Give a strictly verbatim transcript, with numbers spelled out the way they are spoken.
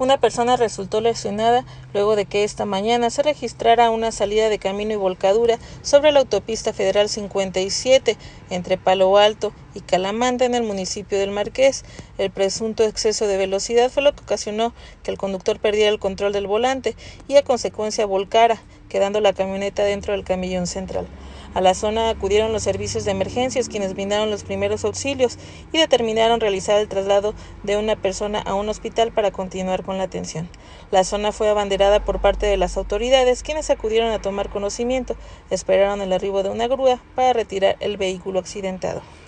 Una persona resultó lesionada luego de que esta mañana se registrara una salida de camino y volcadura sobre la autopista federal cincuenta y siete entre Palo Alto y Calamanta en el municipio del Marqués. El presunto exceso de velocidad fue lo que ocasionó que el conductor perdiera el control del volante y a consecuencia volcara, quedando la camioneta dentro del camellón central. A la zona acudieron los servicios de emergencias, quienes brindaron los primeros auxilios y determinaron realizar el traslado de una persona a un hospital para continuar con la atención. La zona fue abanderada por parte de las autoridades, quienes acudieron a tomar conocimiento. Esperaron el arribo de una grúa para retirar el vehículo accidentado.